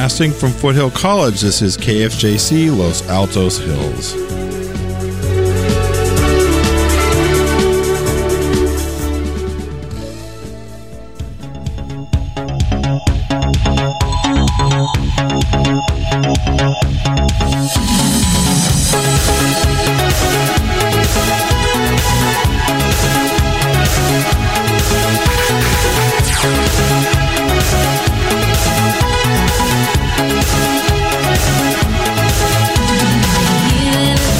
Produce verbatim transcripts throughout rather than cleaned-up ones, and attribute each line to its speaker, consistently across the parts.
Speaker 1: Broadcasting from Foothill College, this is K F J C Los Altos Hills.
Speaker 2: You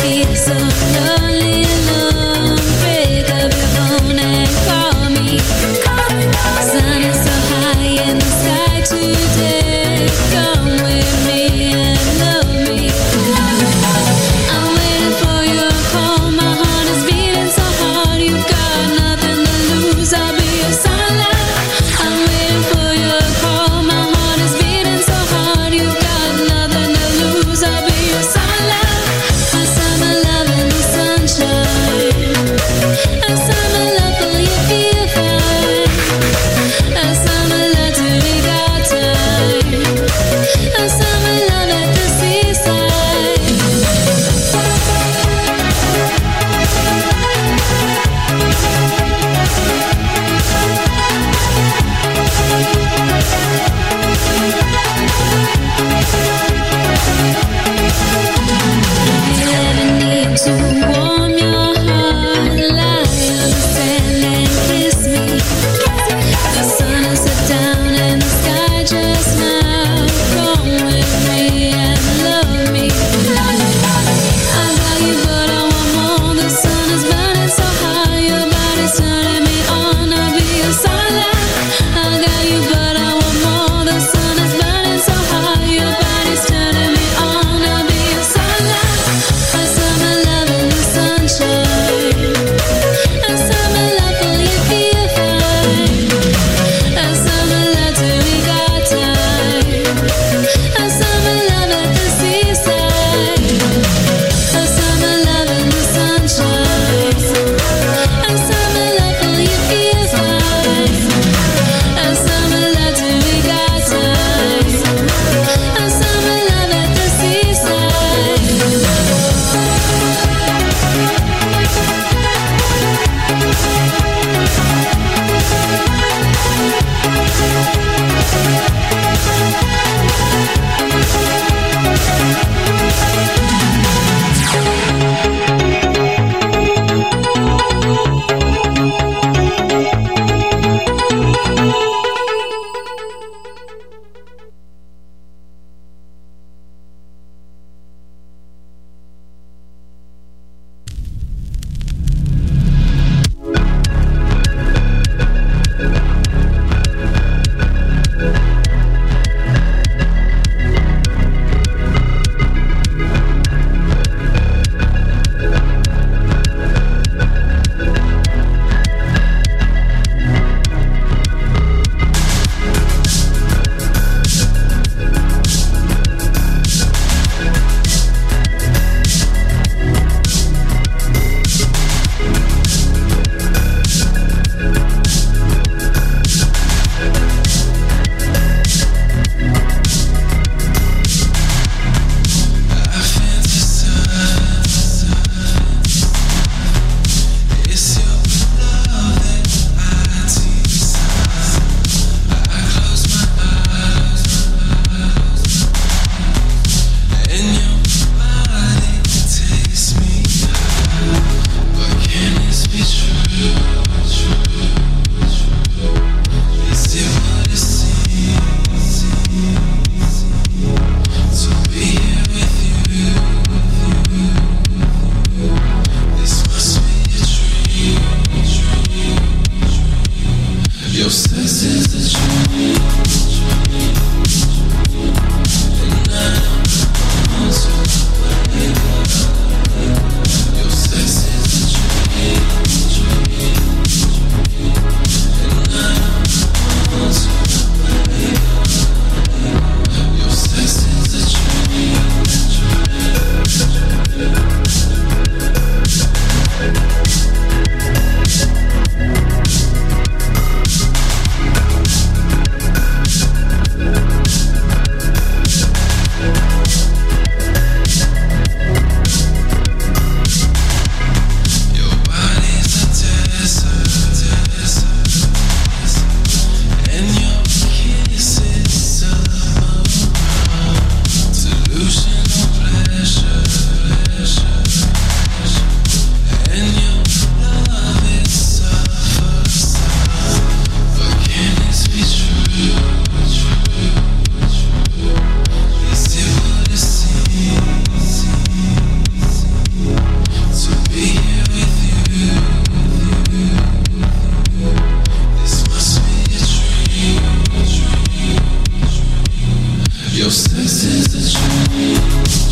Speaker 2: Your sex is a change,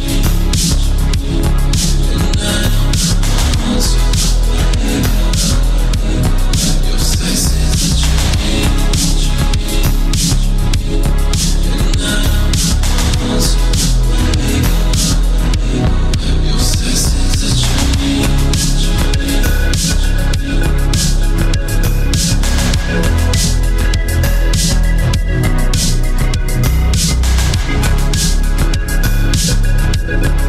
Speaker 2: and I don't want to wake up. Your sex is a change, and I don't want to wake up. Your sex is a change. We'll be right back.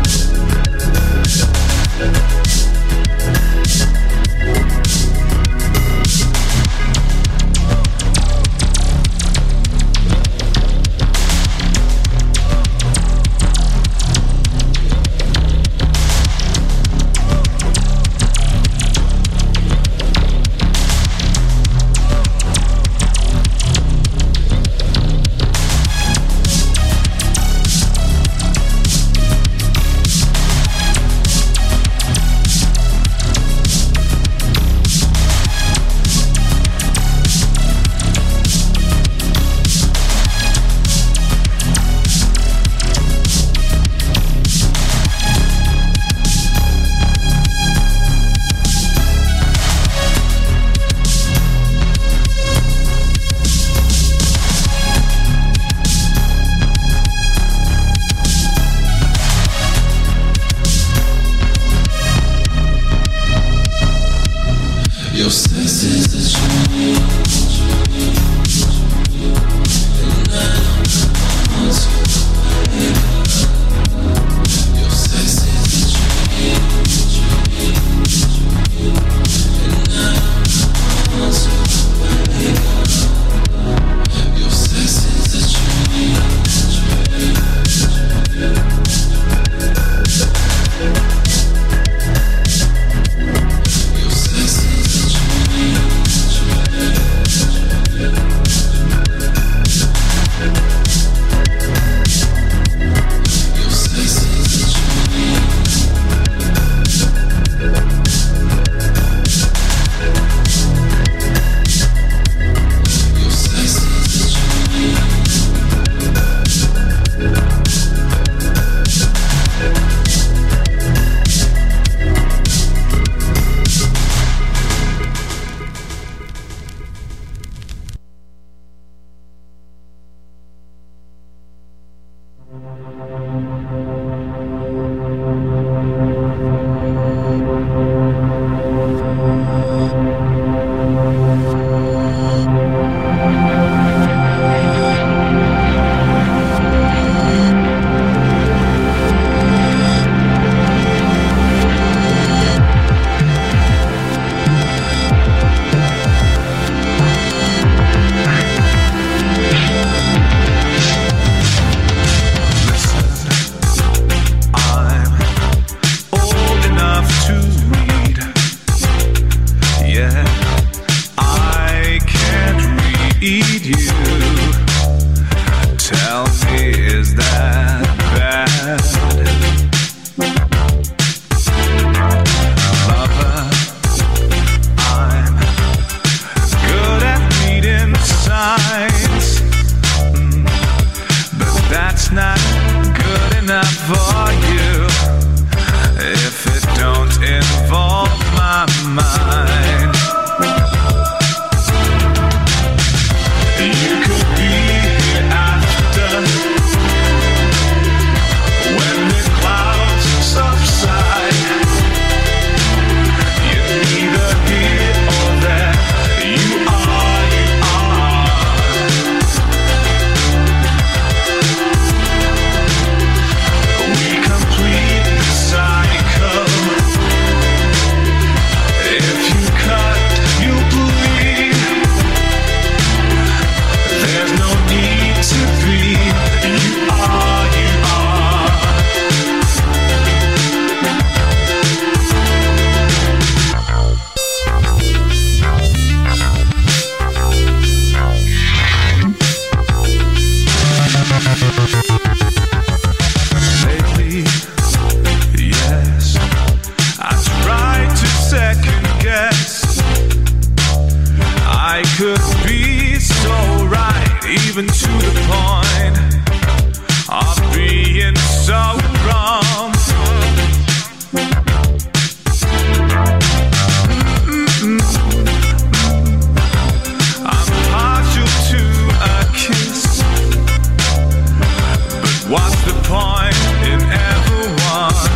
Speaker 2: What's the point in everyone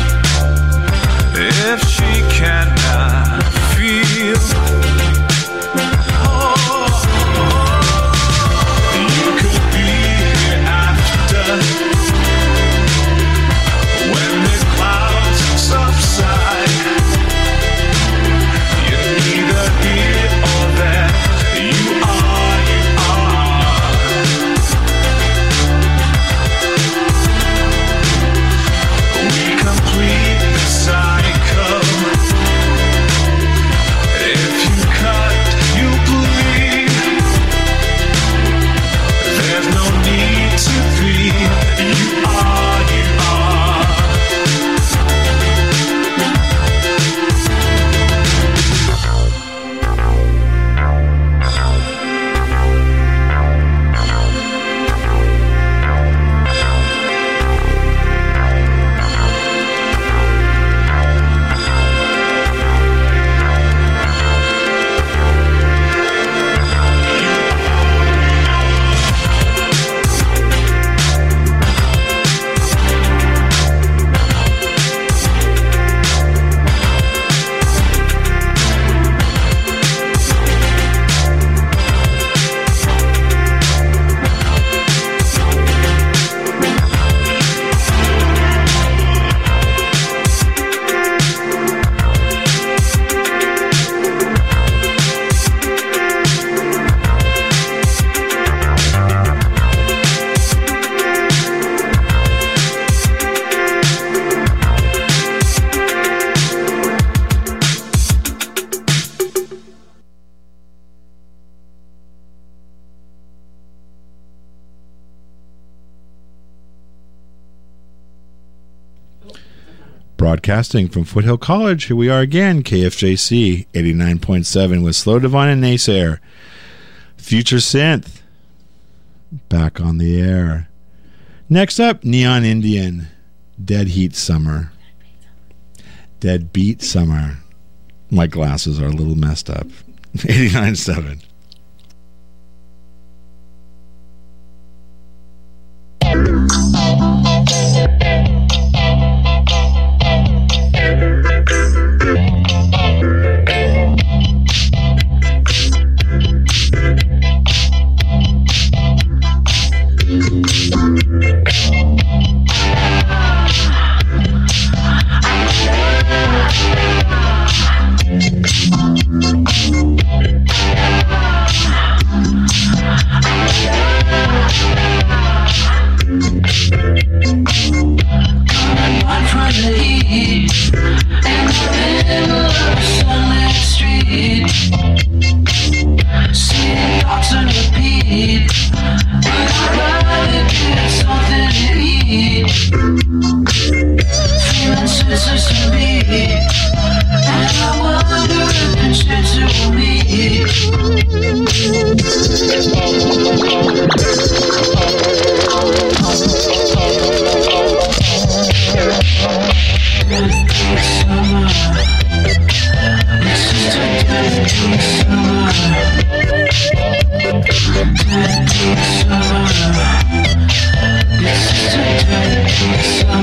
Speaker 2: if she cannot feel? Oh, you could be here after when the clouds subside. You're neither here or there. You are, you are. We complete the cycle. If you cut, you bleed. There's no need to grieve. You are, you are.
Speaker 1: Broadcasting from Foothill College, here we are again, K F J C eighty-nine point seven with Slow Divine and Naysayer. Future Synth, back on the air. Next up, Neon Indian, Dead Heat Summer. Dead Beat Summer. My glasses are a little messed up. eighty-nine point seven.
Speaker 2: Summer, it's just a dead summer.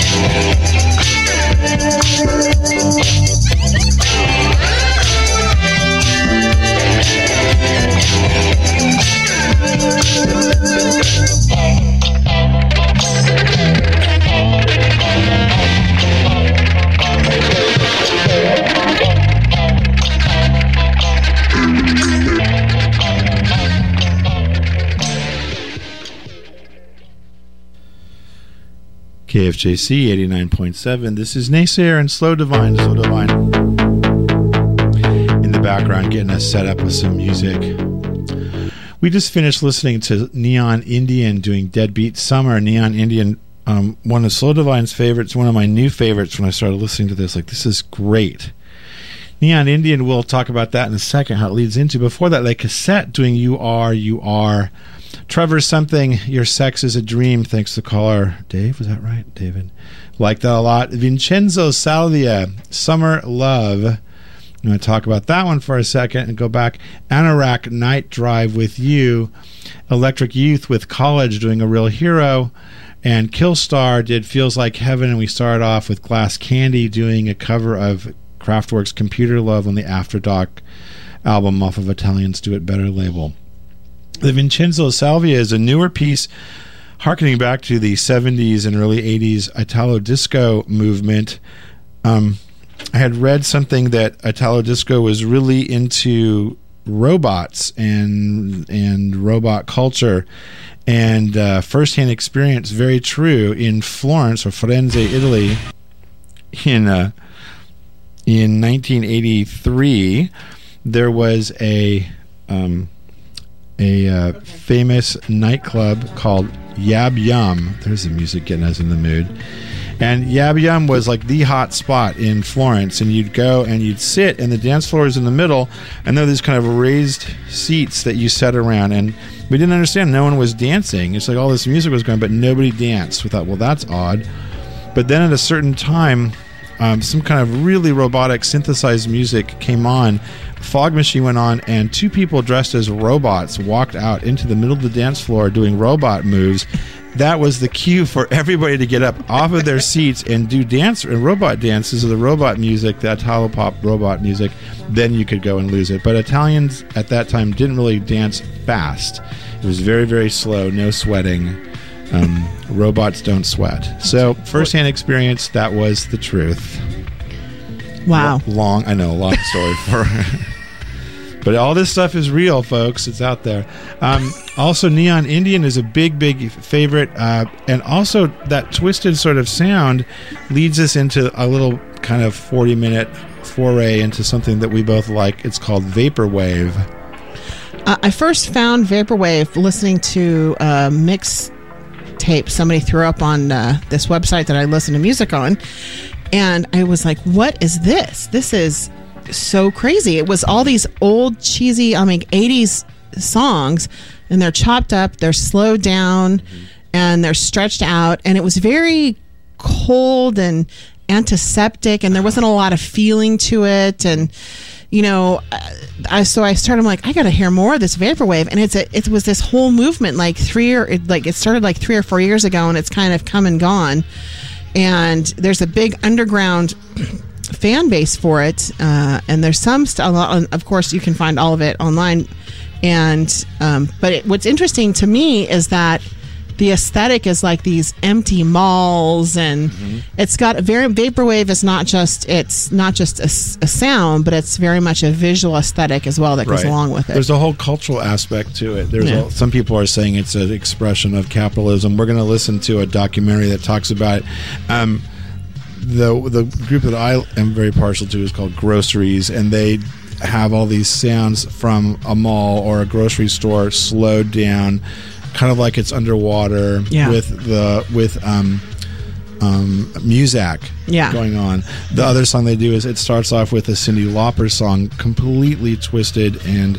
Speaker 1: K F J C eighty-nine point seven. This is Naysayer and Slow Divine. Slow Divine in the background, getting us set up with some music. We just finished listening to Neon Indian doing Deadbeat Summer. Neon Indian, um, one of Slow Divine's favorites, one of my new favorites when I started listening to this. Like, this is great. Neon Indian, we'll talk about that in a second, how it leads into. Before that, like Cassette doing You Are, You Are. Trevor Something, Your Sex is a Dream. Thanks to caller Dave. Was that right, David? Like that a lot. Vincenzo Salvia, Summer Love. I'm going to talk about that one for a second and go back. Anorak, Night Drive with You. Electric Youth with College doing A Real Hero. And Killstar did Feels Like Heaven. And we started off with Glass Candy doing a cover of Kraftwerk's Computer Love on the After Dark album off of Italians Do It Better label. The Vincenzo Salvia is a newer piece harkening back to the seventies and early eighties Italo disco movement. Um, I had read something that Italo disco was really into robots and and robot culture, and uh, firsthand experience, very true, in Florence or Firenze, Italy, in uh, in nineteen eighty-three. There was a um, a uh, famous nightclub called Yab Yum. There's the music getting us in the mood. And Yab Yum was like the hot spot in Florence, and you'd go and you'd sit, and the dance floor is in the middle, and there are these kind of raised seats that you sat around, and we didn't understand. No one was dancing. It's like all this music was going, but nobody danced. We thought, well, that's odd. But then at a certain time, um, some kind of really robotic synthesized music came on. Fog machine went on, and two people dressed as robots walked out into the middle of the dance floor doing robot moves. That was the cue for everybody to get up off of their seats and do dance and robot dances of the robot music, that Italo pop robot music. Then you could go and lose it. But Italians at that time didn't really dance fast. It was very, very slow, no sweating. Um, robots don't sweat. So firsthand experience, that was the truth.
Speaker 3: Wow.
Speaker 1: Long, I know, long story for but all this stuff is real, folks. It's out there. Um, also, Neon Indian is a big, big favorite. Uh, and also, that twisted sort of sound leads us into a little kind of forty-minute foray into something that we both like. It's called Vaporwave.
Speaker 3: Uh, I first found Vaporwave listening to a mix tape somebody threw up on uh, this website that I listen to music on. And I was like, what is this? This is so crazy. It was all these old, cheesy, I mean, eighties songs, and they're chopped up, they're slowed down, mm-hmm. and they're stretched out. And it was very cold and antiseptic, and there wasn't a lot of feeling to it. And, you know, I, so I started, I'm like, I got to hear more of this Vaporwave. And it's a, it was this whole movement, like three or, it, like it started like three or four years ago, and it's kind of come and gone. And there's a big underground fan base for it, uh, and there's some st- of course you can find all of it online. And um, but it, what's interesting to me is that the aesthetic is like these empty malls, and mm-hmm. it's got a very Vaporwave is not just it's not just a, a sound, but it's very much a visual aesthetic as well that goes
Speaker 1: right.
Speaker 3: along with it.
Speaker 1: There's a whole cultural aspect to it. There's
Speaker 3: yeah.
Speaker 1: a, some people are saying it's an expression of capitalism. We're going to listen to a documentary that talks about it. Um, the the group that I am very partial to is called Groceries, and they have all these sounds from a mall or a grocery store slowed down, kind of like it's underwater
Speaker 3: yeah.
Speaker 1: with the with um, um, Muzak
Speaker 3: yeah.
Speaker 1: going on. The other song they do is it starts off with a Cyndi Lauper song, completely twisted and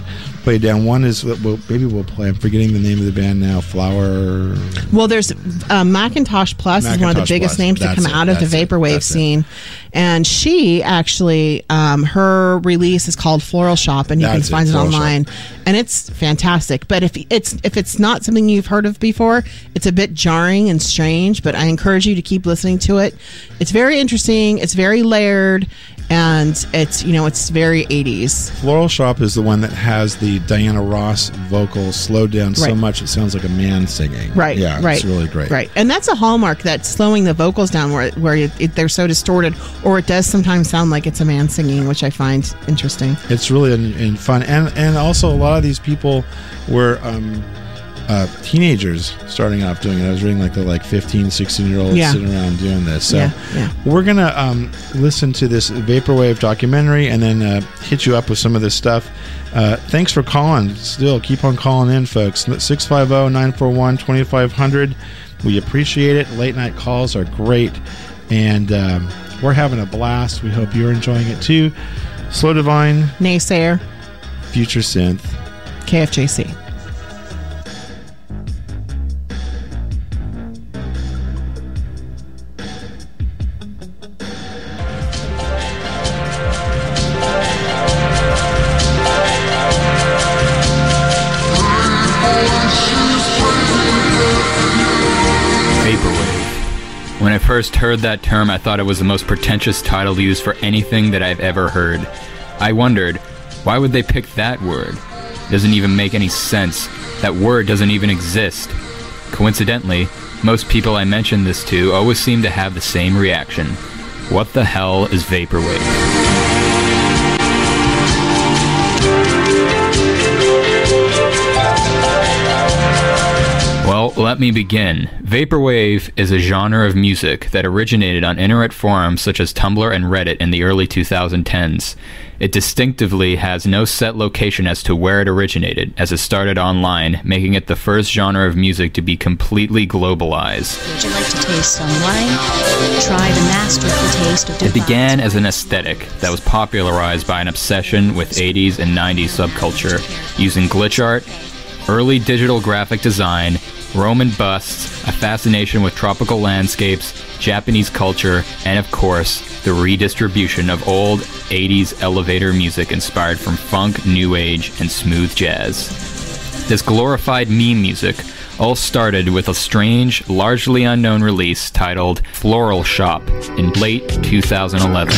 Speaker 1: play down. One is, well, maybe we'll play. I'm forgetting the name of the band now. Flower.
Speaker 3: Well, there's uh, Macintosh Plus is one of the
Speaker 1: Macintosh
Speaker 3: biggest
Speaker 1: Plus.
Speaker 3: names to
Speaker 1: That's
Speaker 3: come
Speaker 1: it.
Speaker 3: out of the
Speaker 1: That's it.
Speaker 3: vaporwave
Speaker 1: That's it.
Speaker 3: scene, and she actually um, her release is called Floral Shop, and you
Speaker 1: That's it,
Speaker 3: can find it,
Speaker 1: Floral
Speaker 3: online, and it's fantastic. But if it's if it's not something you've heard of before, it's a bit jarring and strange. But I encourage you to keep listening to it. It's very interesting. It's very layered. And it's, you know, it's very eighties.
Speaker 1: Floral Shop is the one that has the Diana Ross vocal slowed down so
Speaker 3: Right.
Speaker 1: much it sounds like a man singing.
Speaker 3: Right,
Speaker 1: Yeah,
Speaker 3: right,
Speaker 1: it's really great.
Speaker 3: Right, and that's a hallmark, that slowing the vocals down where where it, it, they're so distorted, or it does sometimes sound like it's a man singing, which I find interesting.
Speaker 1: It's really in, in fun. And, and also, a lot of these people were um, uh, teenagers starting off doing it. I was reading like they're like fifteen, sixteen year olds
Speaker 3: Yeah.
Speaker 1: sitting around doing this. So
Speaker 3: Yeah, yeah.
Speaker 1: we're going to um, listen to this Vaporwave documentary and then uh, hit you up with some of this stuff. Uh, thanks for calling. Still, keep on calling in, folks. six five zero, nine four one, two five zero zero. We appreciate it. Late night calls are great. And um, we're having a blast. We hope you're enjoying it too. Slow Divine,
Speaker 3: Naysayer,
Speaker 1: Future Synth.
Speaker 3: K F J C.
Speaker 4: Vaporwave. When I first heard that term, I thought it was the most pretentious title to use for anything that I've ever heard. I wondered, why would they pick that word? It doesn't even make any sense. That word doesn't even exist. Coincidentally, most people I mention this to always seem to have the same reaction. What the hell is Vaporwave? Well, let me begin. Vaporwave is a genre of music that originated on internet forums such as Tumblr and Reddit in the early twenty tens. It distinctively has no set location as to where it originated, as it started online, making it the first genre of music to be completely globalized.
Speaker 5: Would you like to taste some wine? Try the masterful taste of
Speaker 4: It began as an aesthetic that was popularized by an obsession with eighties and nineties subculture, using glitch art, early digital graphic design, Roman busts, a fascination with tropical landscapes, Japanese culture, and of course, the redistribution of old eighties elevator music inspired from funk, new age, and smooth jazz. This glorified meme music all started with a strange, largely unknown release titled Floral Shop in late two thousand eleven.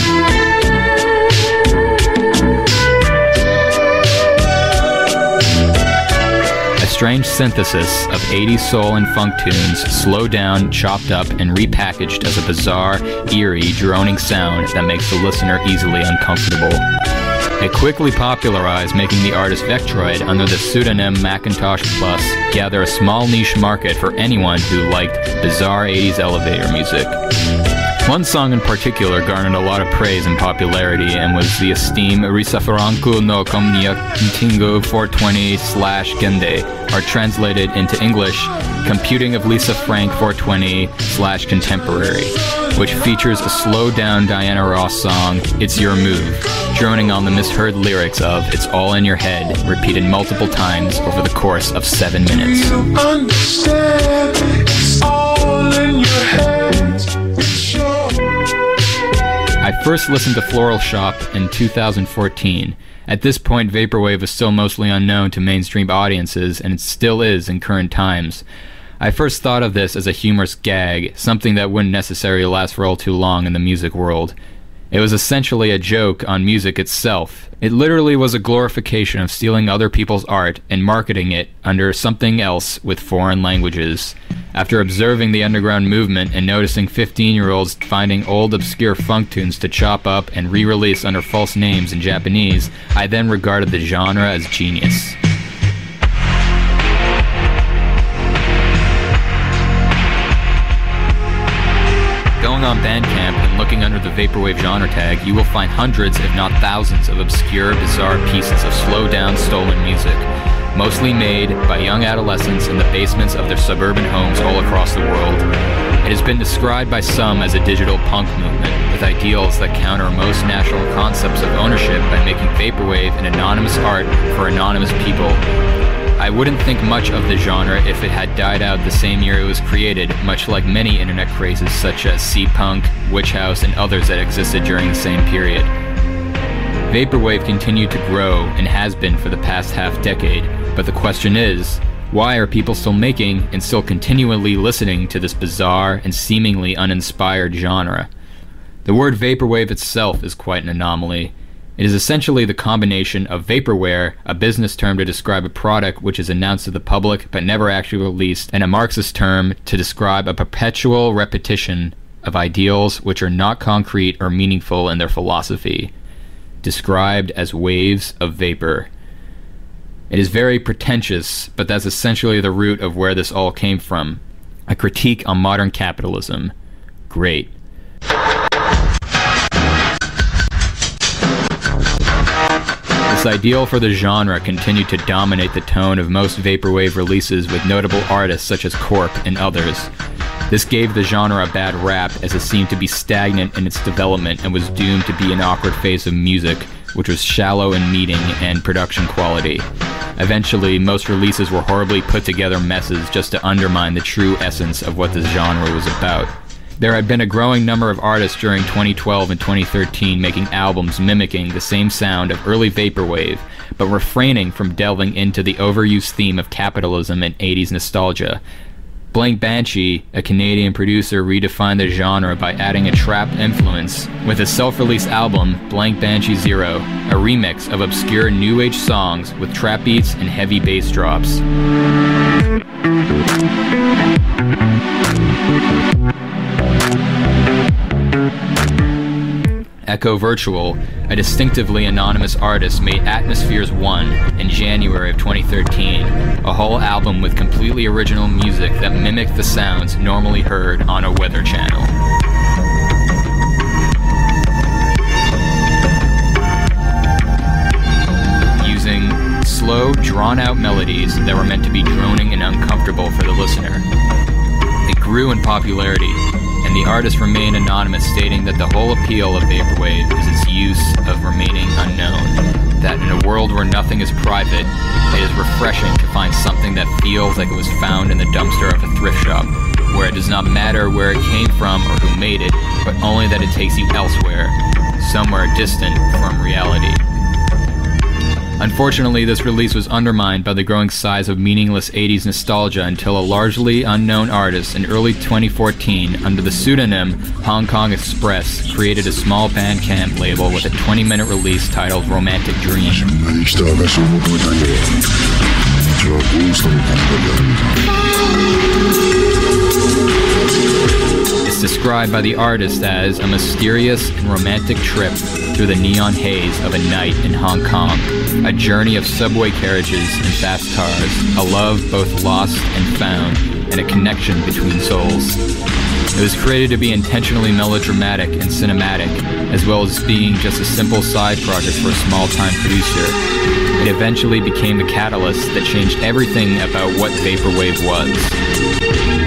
Speaker 4: Strange synthesis of eighties soul and funk tunes, slowed down, chopped up, and repackaged as a bizarre, eerie, droning sound that makes the listener easily uncomfortable. It quickly popularized, making the artist Vectroid, under the pseudonym Macintosh Plus, gather a small niche market for anyone who liked bizarre eighties elevator music. One song in particular garnered a lot of praise and popularity, and was the esteemed Risafaranku no Komnia Tingo four twenty slash Gende, or translated into English, Computing of Lisa Frank four twenty slash Contemporary, which features a slowed-down Diana Ross song, It's Your Move, droning on the misheard lyrics of It's All in Your Head, repeated multiple times over the course of seven minutes.
Speaker 2: You understand, it's all in your head. It's your
Speaker 4: I first listened to Floral Shop in two thousand fourteen. At this point, Vaporwave was still mostly unknown to mainstream audiences, and it still is in current times. I first thought of this as a humorous gag, something that wouldn't necessarily last for all too long in the music world. It was essentially a joke on music itself. It literally was a glorification of stealing other people's art and marketing it under something else with foreign languages. After observing the underground movement and noticing fifteen-year-olds finding old obscure funk tunes to chop up and re-release under false names in Japanese, I then regarded the genre as genius. Going on Bandcamp and looking under the Vaporwave genre tag, you will find hundreds, if not thousands, of obscure, bizarre pieces of slowed-down, stolen music. mostly made by young adolescents in the basements of their suburban homes all across the world. It has been described by some as a digital punk movement, with ideals that counter most national concepts of ownership by making vaporwave an anonymous art for anonymous people. I wouldn't think much of the genre if it had died out the same year it was created, much like many internet crazes such as C-Punk, Witch House, and others that existed during the same period. Vaporwave continued to grow and has been for the past half decade, but the question is, why are people still making and still continually listening to this bizarre and seemingly uninspired genre? The word vaporwave itself is quite an anomaly. It is essentially the combination of vaporware, a business term to describe a product which is announced to the public but never actually released, and a Marxist term to describe a perpetual repetition of ideals which are not concrete or meaningful in their philosophy, described as waves of vapor. It is very pretentious, but that's essentially the root of where this all came from. A critique on modern capitalism. Great. This ideal for the genre continued to dominate the tone of most vaporwave releases, with notable artists such as Corp and others. This gave the genre a bad rap, as it seemed to be stagnant in its development and was doomed to be an awkward phase of music, which was shallow in meaning and production quality. Eventually, most releases were horribly put together messes just to undermine the true essence of what this genre was about. There had been a growing number of artists during twenty twelve and twenty thirteen making albums mimicking the same sound of early vaporwave, but refraining from delving into the overused theme of capitalism and eighties nostalgia. Blank Banshee, a Canadian producer, redefined the genre by adding a trap influence with a self-released album, Blank Banshee Zero, a remix of obscure new age songs with trap beats and heavy bass drops. Echo Virtual, a distinctively anonymous artist, made Atmospheres one in January of twenty thirteen, a whole album with completely original music that mimicked the sounds normally heard on a weather channel. Using slow, drawn-out melodies that were meant to be droning and uncomfortable for the listener. It grew in popularity, and the artist remained anonymous, stating that the whole appeal of vaporwave is its use of remaining unknown, that in a world where nothing is private, it is refreshing to find something that feels like it was found in the dumpster of a thrift shop, where it does not matter where it came from or who made it, but only that it takes you elsewhere, somewhere distant from reality. Unfortunately, this release was undermined by the growing size of meaningless eighties nostalgia until a largely unknown artist in early twenty fourteen, under the pseudonym Hong Kong Express, created a small Bandcamp label with a twenty minute release titled Romantic Dream. It's described by the artist as a mysterious and romantic trip through the neon haze of a night in Hong Kong, a journey of subway carriages and fast cars, a love both lost and found, and a connection between souls. It was created to be intentionally melodramatic and cinematic, as well as being just a simple side project for a small-time producer. It eventually became the catalyst that changed everything about what vaporwave was.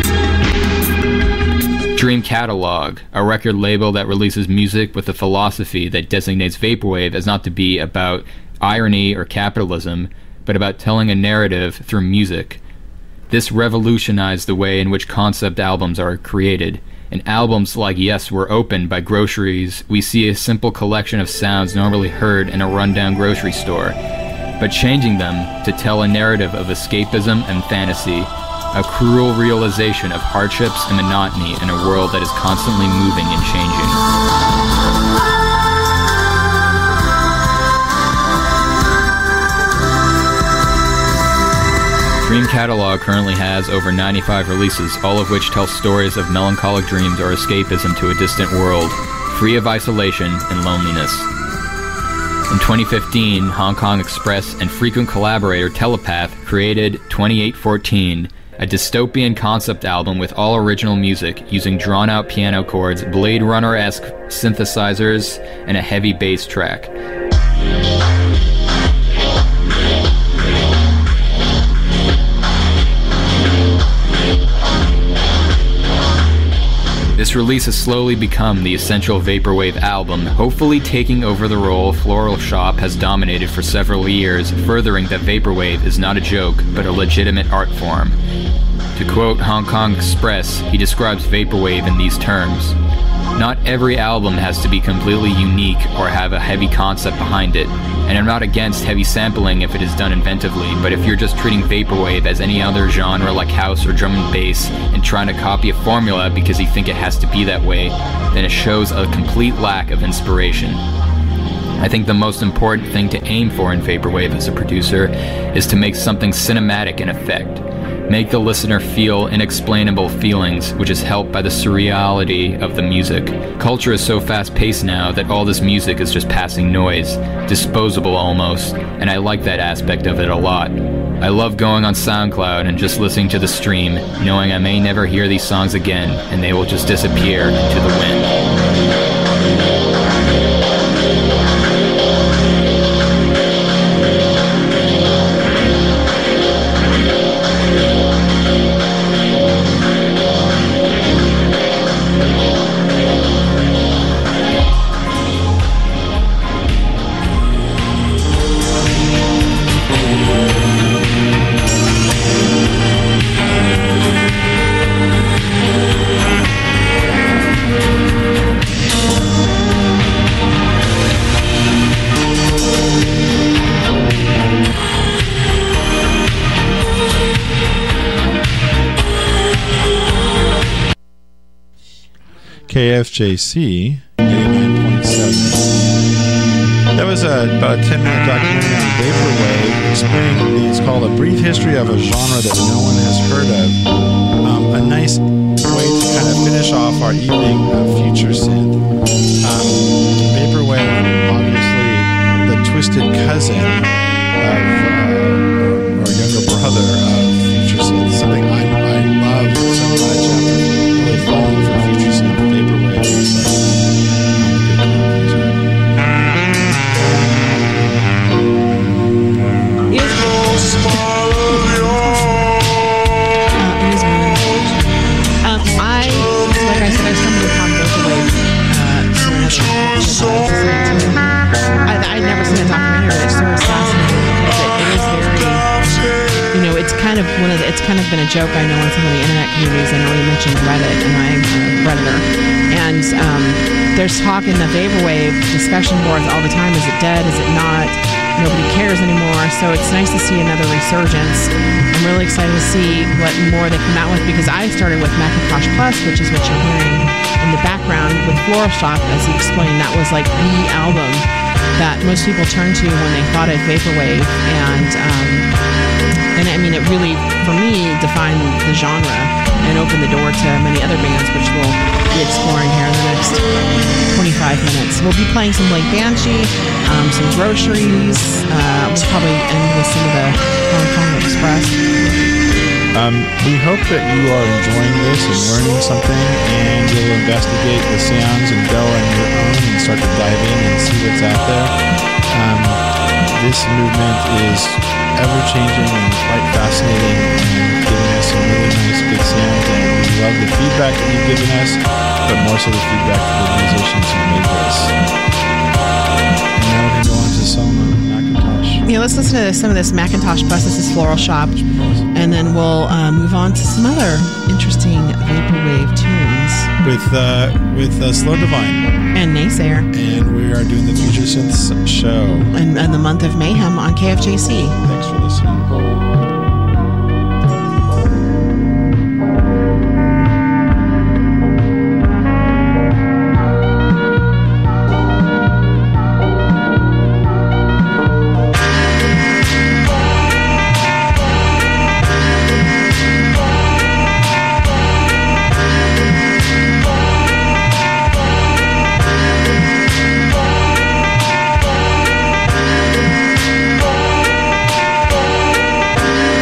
Speaker 4: Dream Catalog, a record label that releases music with a philosophy that designates vaporwave as not to be about irony or capitalism, but about telling a narrative through music. This revolutionized the way in which concept albums are created. And albums like Yes We're Open by Groceries, we see a simple collection of sounds normally heard in a rundown grocery store, but changing them to tell a narrative of escapism and fantasy, a cruel realization of hardships and monotony in a world that is constantly moving and changing. Dream Catalog currently has over ninety-five releases, all of which tell stories of melancholic dreams or escapism to a distant world, free of isolation and loneliness. In twenty fifteen, Hong Kong Express and frequent collaborator Telepath created twenty-eight fourteen, a dystopian concept album with all original music, using drawn-out piano chords, Blade Runner-esque synthesizers, and a heavy bass track. This release has slowly become the essential vaporwave album, hopefully taking over the role Floral Shop has dominated for several years, furthering that vaporwave is not a joke, but a legitimate art form. To quote Hong Kong Express, he describes vaporwave in these terms. Not every album has to be completely unique or have a heavy concept behind it, and I'm not against heavy sampling if it is done inventively, but if you're just treating vaporwave as any other genre like house or drum and bass and trying to copy a formula because you think it has to be that way, then it shows a complete lack of inspiration. I think the most important thing to aim for in vaporwave as a producer is to make something cinematic in effect. Make the listener feel inexplainable feelings, which is helped by the surreality of the music. Culture is so fast-paced now that all this music is just passing noise, disposable almost, and I like that aspect of it a lot. I love going on SoundCloud and just listening to the stream, knowing I may never hear these songs again, and they will just disappear into the wind.
Speaker 1: K F J C eighty-nine point seven. That was a, about a ten minute documentary on vaporwave, explaining it's called A Brief History of a Genre That No One Has Heard Of. Um, a nice way to kind of finish off our evening of future synth. Um, vaporwave, obviously, the twisted cousin of, uh, or younger brother of future synth. Something I, I love so much after really falling for future synth. Vaporwave is like,
Speaker 3: I, I'd never seen a documentary, but it's sort of fascinating because it, it is very, you know, it's kind of one of the, it's kind of been a joke I know in some of the internet communities. I know you mentioned Reddit, and I'm a Redditor, and um, there's talk in the vaporwave discussion boards all the time. Is it dead? Is it not? Nobody cares anymore. So it's nice to see another resurgence. I'm really excited to see what more they come out with, because I started with Macintosh Plus, which is what you're hearing in the background with Floral Shop, as he explained. That was like the album that most people turned to when they thought of vaporwave, and um, and I mean, it really, for me, defined the genre and opened the door to many other bands, which we'll be exploring here in the next twenty-five minutes. We'll be playing some Blank Banshee, um, some Groceries. Uh, we'll probably end with some of the Hong Kong Express.
Speaker 1: Um, we hope that you are enjoying this and learning something, and you'll investigate the sounds and go on your own and start to dive in and see what's out there. Um, this movement is ever-changing and quite fascinating, and giving us some really nice, good sounds, and we love the feedback that you've given us, but more so the feedback for the musicians who made this. And now we're going to go on to some Macintosh.
Speaker 3: Yeah, let's listen to some of this Macintosh Plus. This is Floral Shop, and then we'll uh, move on to some other interesting vaporwave tunes
Speaker 1: With, uh, with uh, Slow Divine.
Speaker 3: and Naysayer,
Speaker 1: And we are doing the Future Synth show.
Speaker 3: and, and the month of mayhem on K F J C.
Speaker 1: Thanks for listening.
Speaker 2: Thank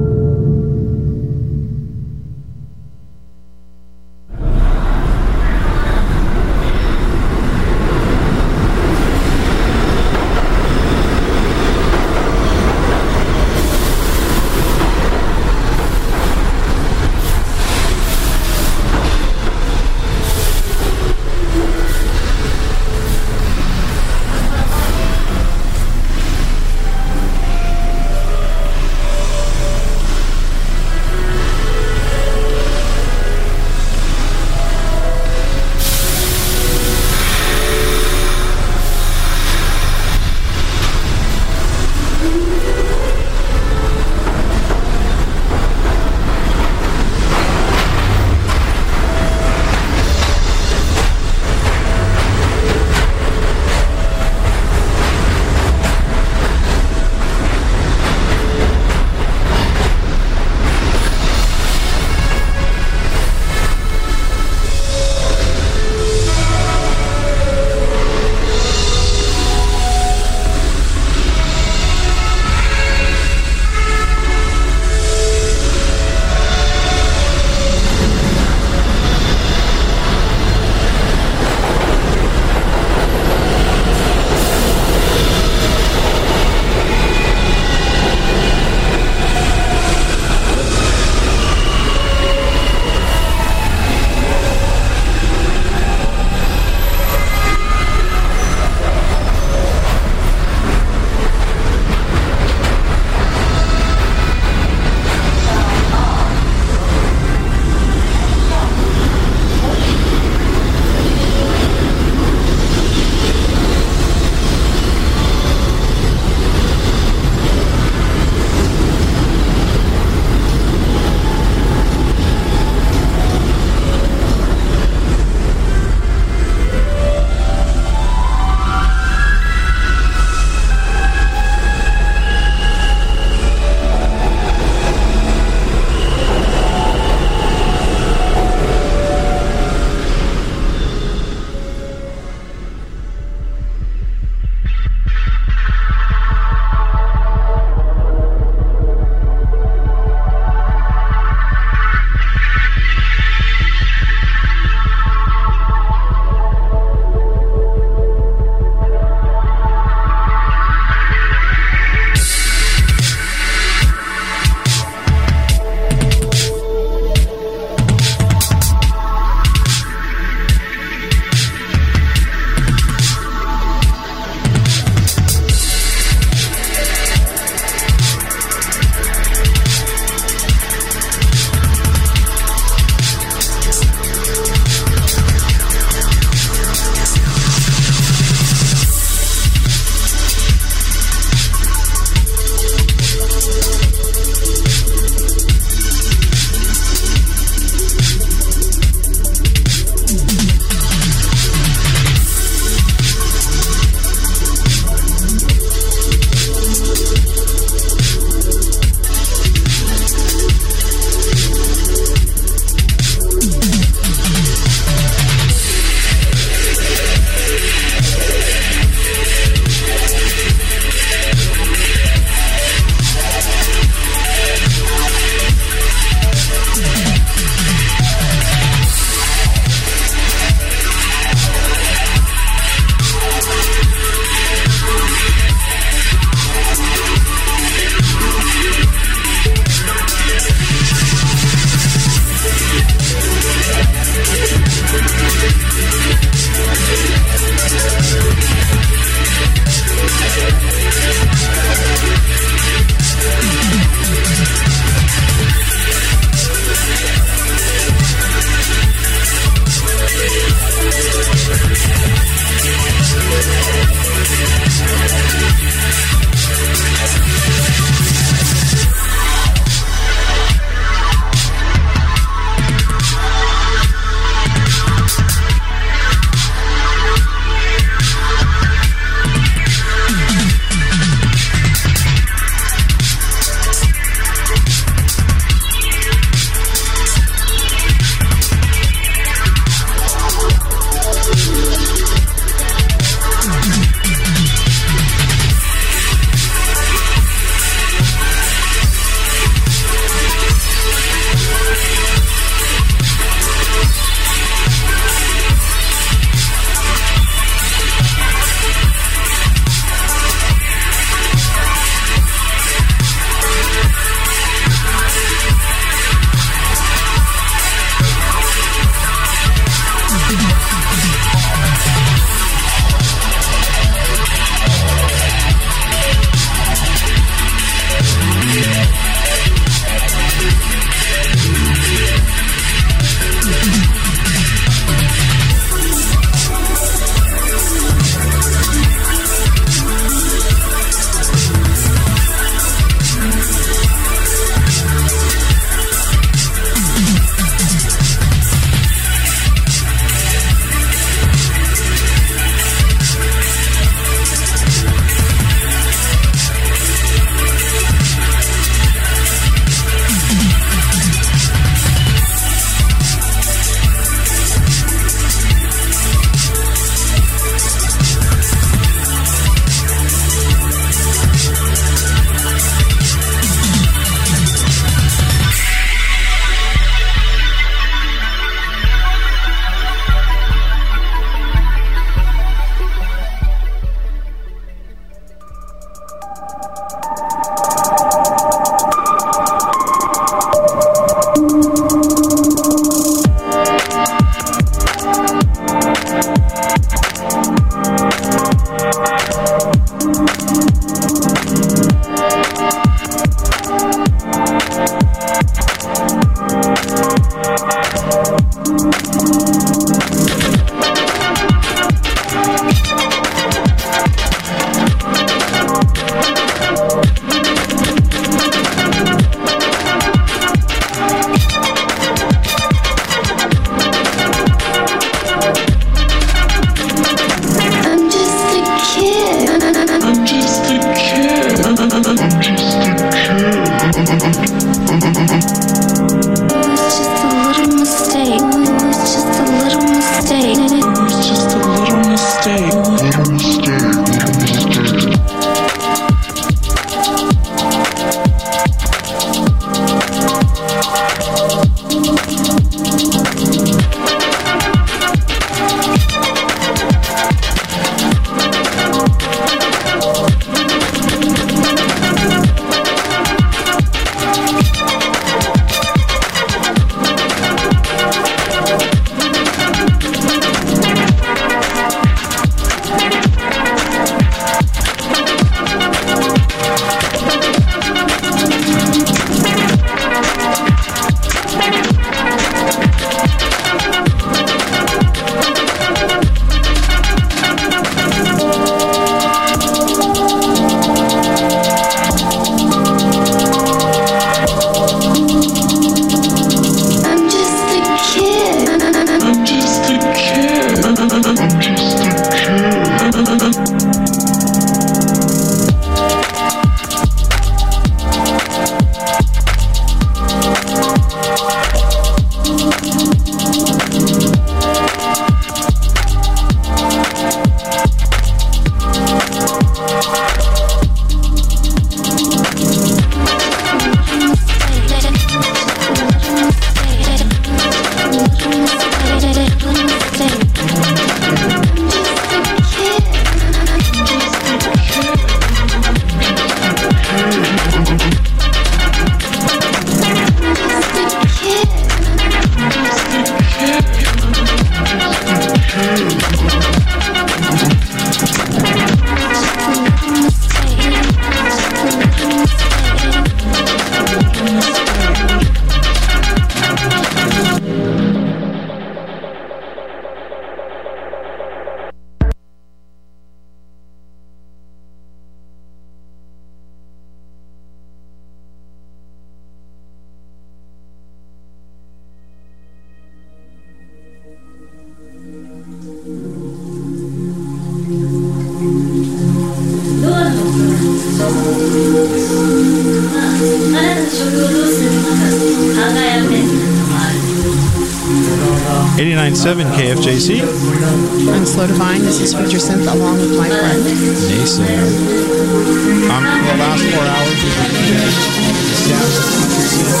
Speaker 1: seven K F J C.
Speaker 3: I'm Slow Divine. This is Future Synth along with my friend.
Speaker 1: Naysayer. Um, for the last four hours, we've been looking at sounds of future synth,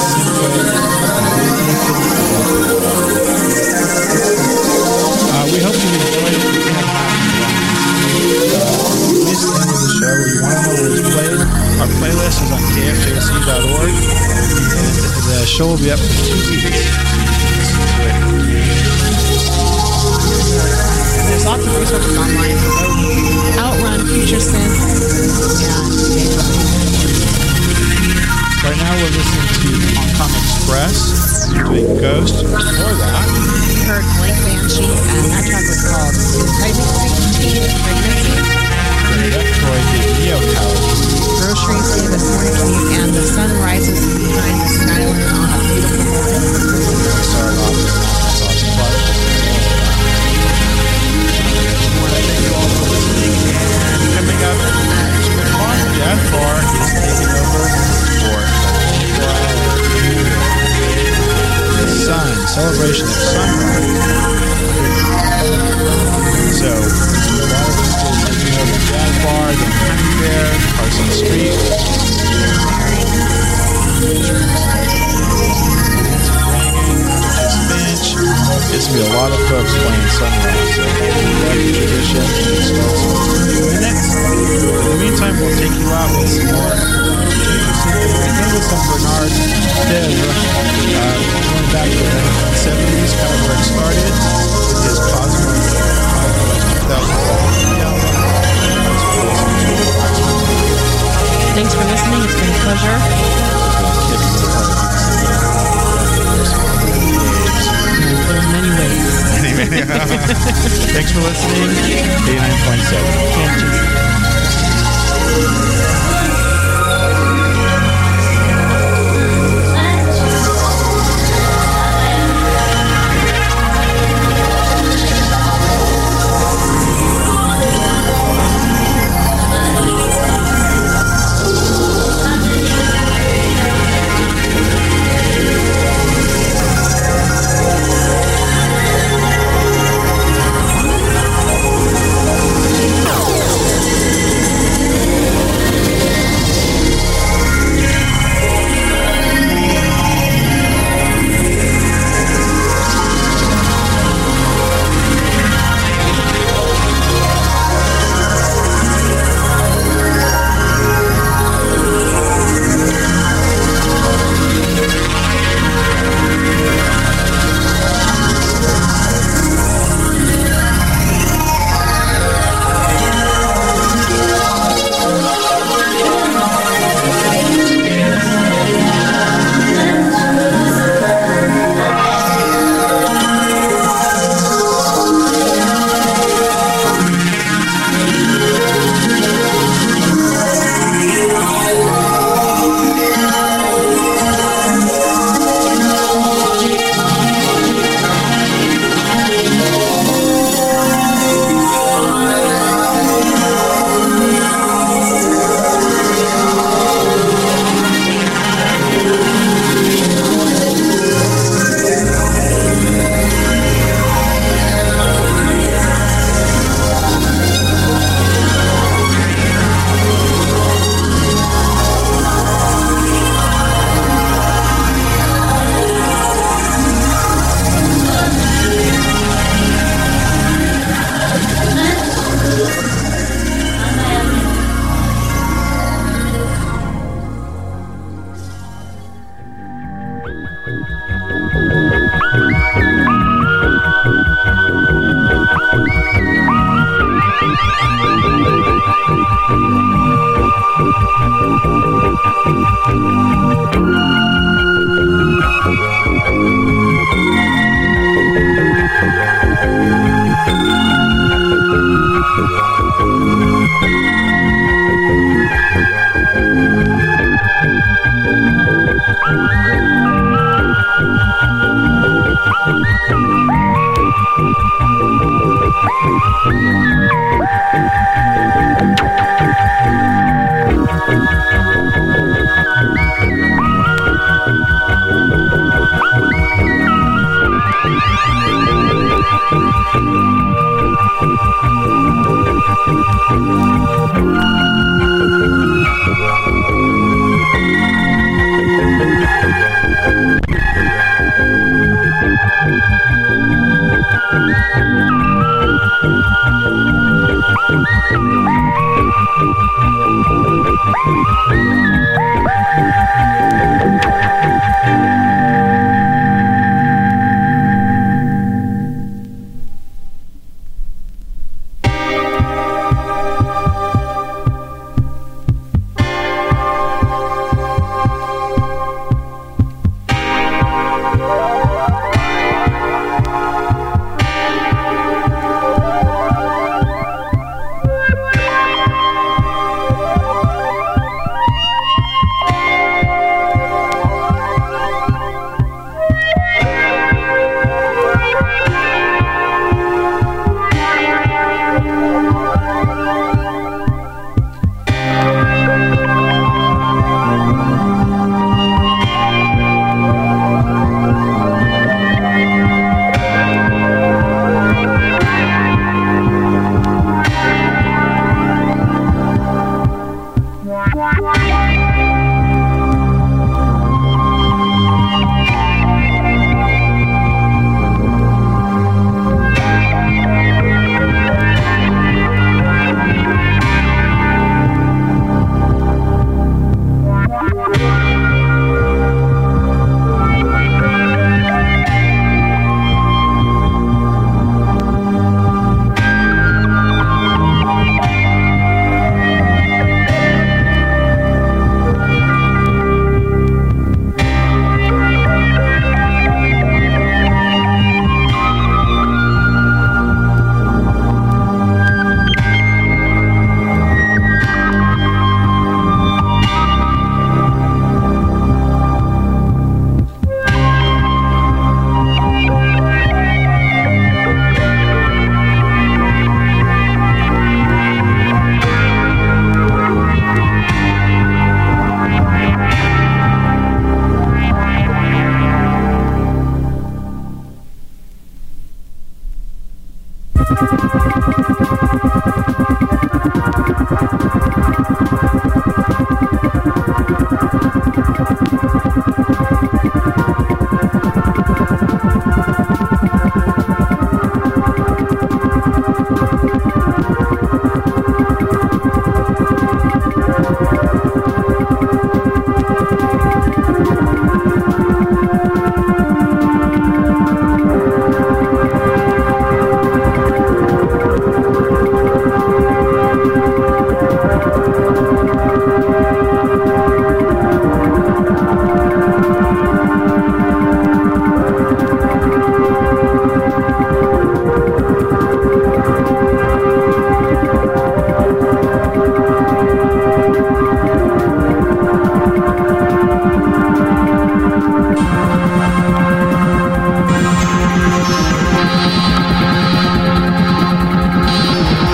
Speaker 1: uh, we hope you enjoyed it. We have uh, if you missed any of the show or you want to know what was played, our playlist is on K F J C dot org, and the show will be up for two weeks.
Speaker 3: There's lots of resources online for both Outrun, Future Synth, and
Speaker 1: Right now we're listening to Hong Kong Express doing Ghost. Before that,
Speaker 3: we heard Blank Banshee, and that track was called Pregnancy. Pregnancy.
Speaker 1: Electroid did Neo Coward.
Speaker 3: Groceries gave us Morning Commute, and the sun rises behind the skyline on a beautiful morning.
Speaker 1: We started off with Sauce Plus. I want to thank you all for listening. And coming up next month, Jeff Barr is taking over for twenty-four hours. The sun, celebration of sunrise. So, a lot of people taking over Jazz Bar, then Honey Bear, Carson Street. Finch. It's going to be a lot of folks playing sunrise. So, we love the tradition. It starts in a few minutes. In the meantime, we'll take you out with some more. Again, with some Bernard Fevre. Uh, going back to the seventies, kind of where it started. His Cosmo.
Speaker 3: Thanks for listening. It's been a pleasure. In many ways.
Speaker 1: Thanks for listening. eighty-nine point seven.